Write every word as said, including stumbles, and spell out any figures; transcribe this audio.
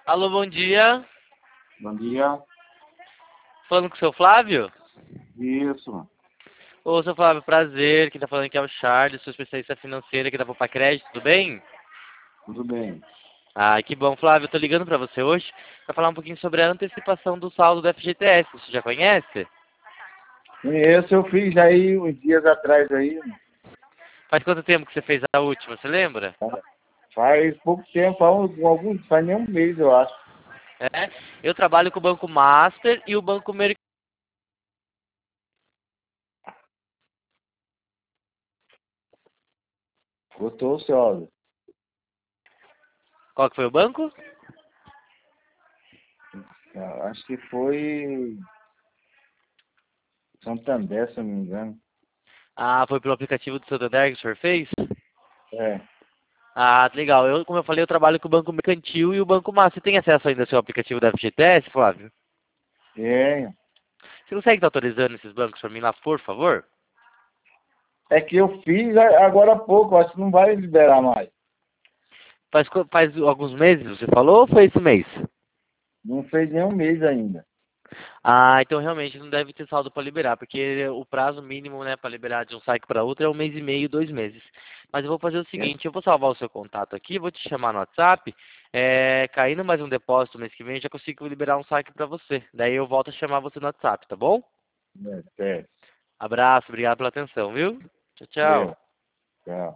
Alô, bom dia. Bom dia. Falando com o seu Flávio? Isso, Ô, seu Flávio, prazer. Quem tá falando aqui é o Charles, sou especialista financeiro aqui da Poupa Crédito, tudo bem? tudo bem. Ah, que bom, Flávio. Eu tô ligando pra você hoje pra falar um pouquinho sobre a antecipação do saldo do F G T S. Você já conhece? Conheço, eu fiz aí uns dias atrás aí. Faz quanto tempo que você fez a última, você lembra? Faz pouco tempo, faz um- alguns, faz nem um mês, eu acho. É. Eu trabalho com o Banco Master e o Banco Mercado. Gostou, senhora? Qual que foi o banco? Eu acho que foi Santander, se eu não me engano. Ah, foi pelo aplicativo do Santander que o senhor fez? É, Ah, legal. Eu, como eu falei, eu trabalho com o Banco Mercantil e o Banco Master. Você tem acesso ainda ao seu aplicativo da F G T S, Flávio? tenho. Você consegue estar autorizando esses bancos para mim lá, por favor? É que eu fiz a- agora há pouco, acho que não vai liberar mais. Faz, qu- faz alguns meses, você falou, ou foi esse mês? Não fez nem um mês ainda. Ah, então realmente não deve ter saldo para liberar, porque o prazo mínimo, né, para liberar de um saque para outro é um mês e meio, dois meses. Mas eu vou fazer o É, seguinte, eu vou salvar o seu contato aqui, vou te chamar no WhatsApp, é, caindo mais um depósito mês que vem, eu já consigo liberar um saque para você. Daí eu volto a chamar você no WhatsApp, tá bom? é, é. Abraço, obrigado pela atenção, viu? Tchau, Deu. tchau. Tchau.